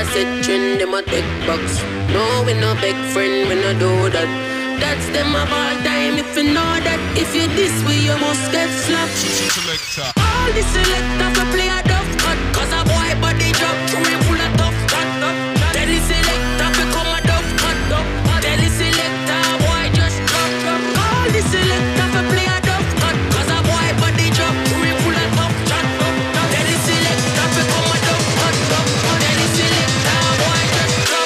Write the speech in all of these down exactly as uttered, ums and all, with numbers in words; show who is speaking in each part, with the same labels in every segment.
Speaker 1: set trend, them a take box. No, we no big friend, we no do that. That's them of all time, if you know that. If you this way, you must get slapped. All the selectors will play a dove cut, cause a boy body drop, three full of tough cut. Tell the selector become a dove cut. Tell the selector, boy just drop. All the selectors will play a dove cut, cause a boy body drop, three full of tough cut. Tell the selector become a dove cut. Tell the selector, boy just drop.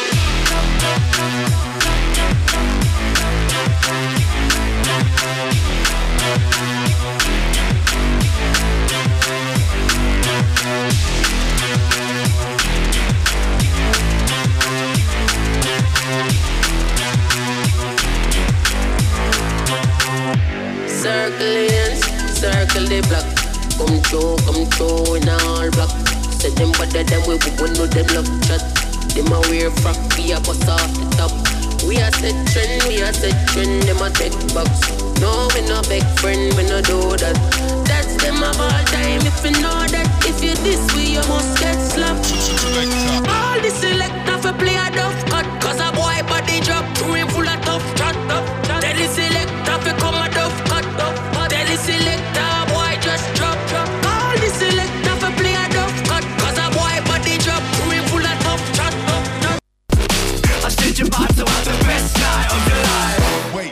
Speaker 1: Circle lanes, circle the block. Come through, come through in all block. Set them better than we won't know them love chat. Them a wear frock, we a bust off the top. We a set trend, we a set trend, them a take box. No, we no big friend, we no do that. That's them of all time, if you know that. If you this way, you must get slapped. All the selector for play a dove cut, cause a boy body drop, three full of tough chat. Tell the selector for come a dove cut. Tell the selector, boy just drop. All the selector for play a dove cut, cause a boy body drop, three full of tough chat.
Speaker 2: I said you're about to have the best night of your life.
Speaker 3: Wait.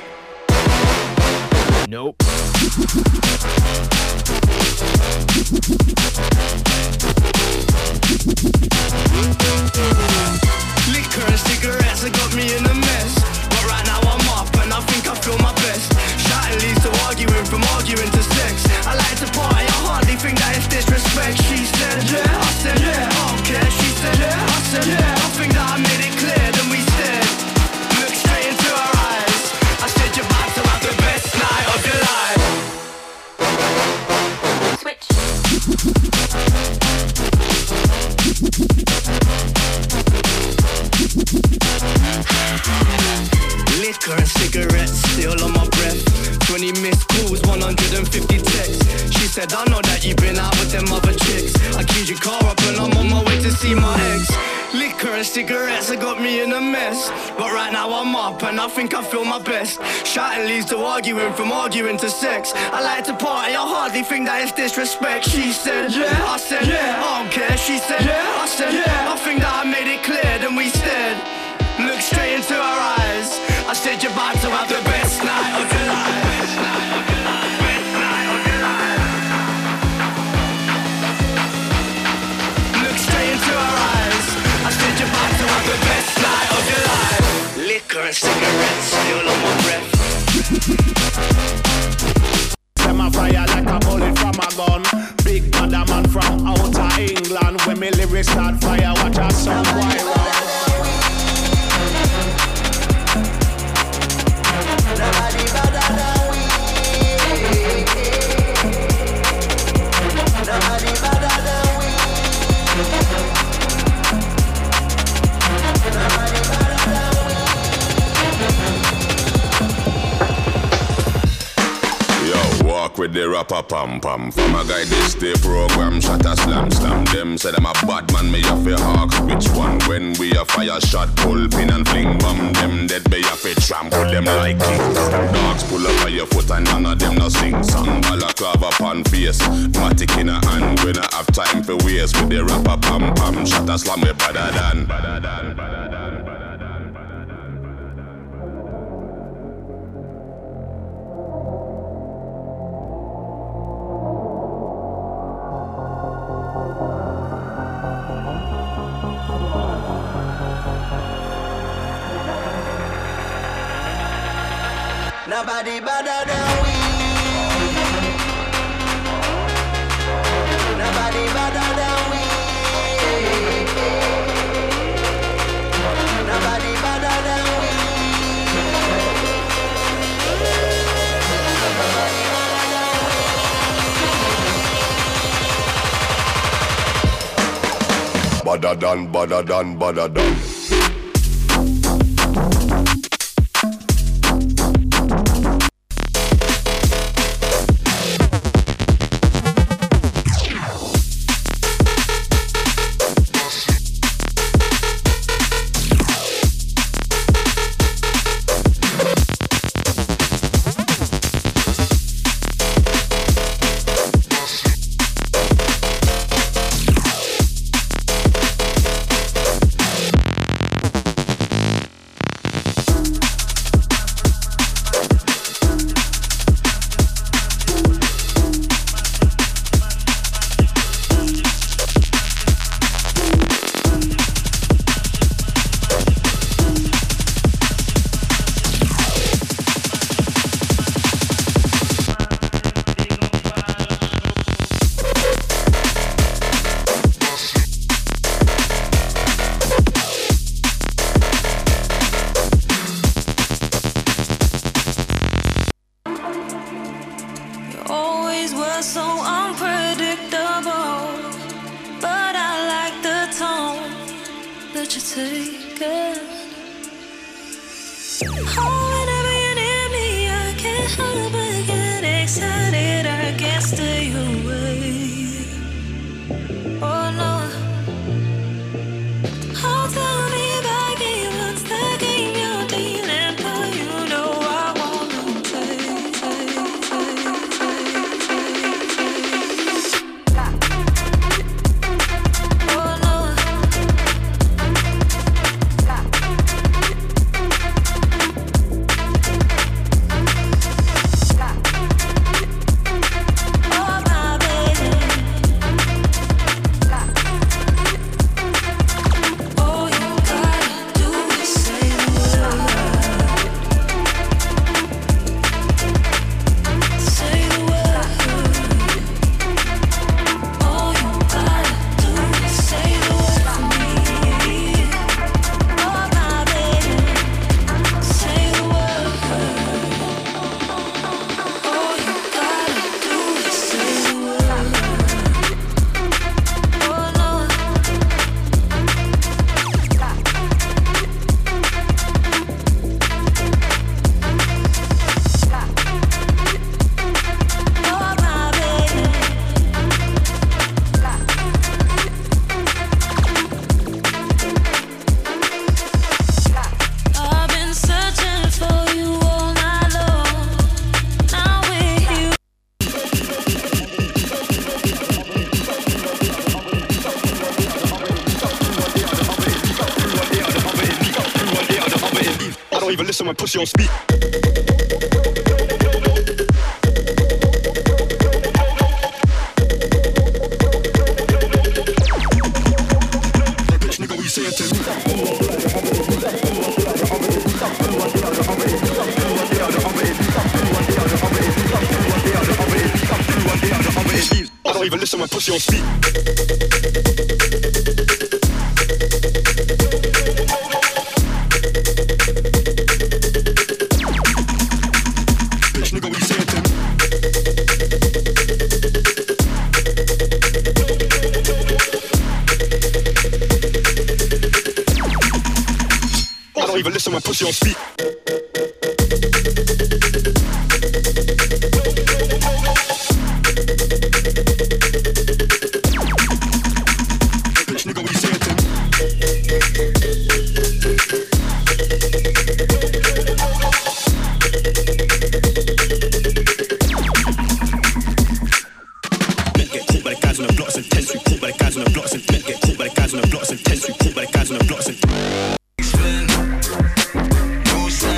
Speaker 2: Nope. Liquor and cigarettes have got me in a mess. But right now I'm up and I think I feel my best. Shouting leads to arguing, from arguing to sex. I like to party, I hardly think that it's disrespect. She said, yeah, I said, yeah, I don't care. She said, yeah, I said, yeah, I think that I made it clear. Then we said, look straight into her eyes. I said you're about to have the best night of your life.
Speaker 4: Switch.
Speaker 2: Liquor and cigarettes still on my breath. Twenty missed calls, one hundred fifty texts. She said, I know that you've been out with them other chicks. I keyed your car up and I'm on my way to see my ex. Liquor and cigarettes have got me in a mess. But right now I'm up and I think I feel my best. Shouting leads to arguing, from arguing to sex. I like to party, I hardly think that it's disrespect. She said, yeah, I said, yeah, I don't care. She said, yeah, I said, yeah, I think that I made it clear. Then we stared, looked straight into her eyes. I said you're about to have the best night of your life. Best night of your life. Best night of your life. Look straight into her eyes. I said you're about to have the best night of your life. Liquor and cigarettes still on my breath.
Speaker 3: Them a fire like a bullet from a gun. Big bad man from outer England. When me lyrics start fire, watch a song boy run.
Speaker 5: Nobody better than we. Nobody better than we. Nobody better than we.
Speaker 6: Yo, walk with the rapper pam pam. From a guy this day program, shot a slam slam. Them say them a bad man, me a fi hawks. Which one? When we a fire shot, pull pin and fling bomb. Them dead be a fi trample them like king. Dogs pull up on your foot and none of them no sing song. Balaclava pan face, matic in a hand. We not have time for waste with the rapper pam pam. Shot a slam me better than, better than, better than, better than.
Speaker 5: Nobody better than we. Nobody better than we. Nobody better than we.
Speaker 6: Badder than, badder than, badder than.
Speaker 4: that you're taking. Oh, whenever you're near me, I can't help but get excited. I can't stay away. Oh no. Oh, tell me about it. What's the game you're dealing for? You know I wanna play, play, play, play, play. Oh no.
Speaker 7: Someone pussy on speed. Bitch nigga, we say it to me. I don't even listen when pussy on speed. Listen when pussy on speed. Bitch nigga, we say it to me. Men get caught by the guys on the blocks and tense. We caught by the guys on the blocks and men get caught by the guys on the blocks and tense. We caught by the guys on the blocks and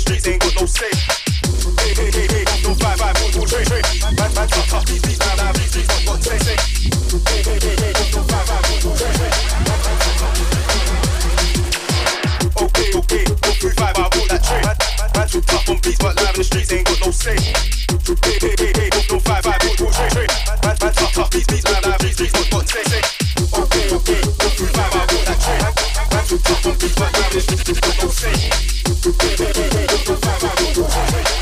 Speaker 8: streets ain't got no say. Hey, hey, hey, hey, no five, five, four, four, three, three. Man, man, tough, tough, these beats, man, these streets got got say, say. Hey, hey, hey, hey, no five, five, four, four, three, three. Okay, okay, go three, five, I bought that tray. Man, man, too tough on beats, but live in the streets ain't got no say. Hey, hey, hey, hey, no five, five, four, four, three, three. Man, man, tough, tough, these beats, man, these streets got got say, say. Okay, okay, go three, five, I bought that tray. Man, too tough on beats, but live in the streets got no say. Hey, hey, hey, hey, no five, five, four, four, three, three.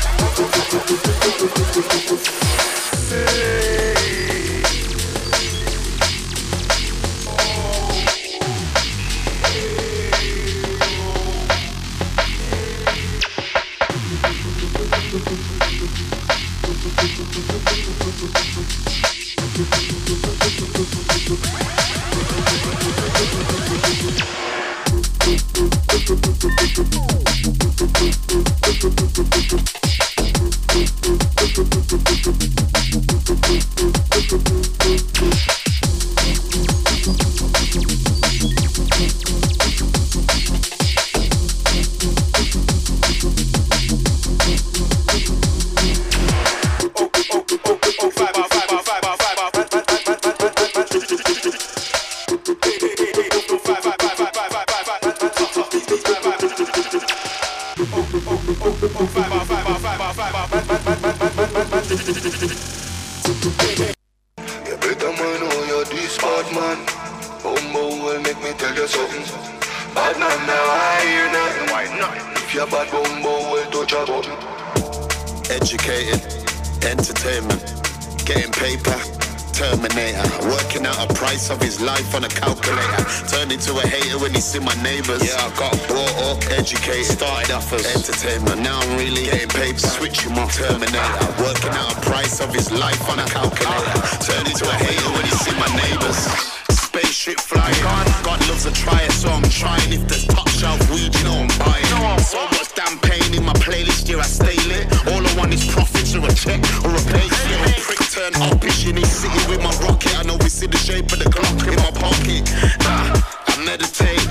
Speaker 9: Educated, entertainment, getting paper, Terminator, working out a price of his life on a calculator, turned into a hater when he see my neighbours. Yeah, I got brought up, educated, started off as entertainment, now I'm really getting paper, switch him off, Terminator, working out a price of his life on a calculator, turned into a hater when he see my neighbours. Spaceship flying, God loves a try it, so I'm trying. If there's top shelf weed, you know I'm buying. So much damn pain in my playlist, yeah, I stay lit. All I want is profits or a check or a pay. Little prick turn up, in his city with my rocket. I know we see the shape of the clock in my pocket. Nah, I meditate,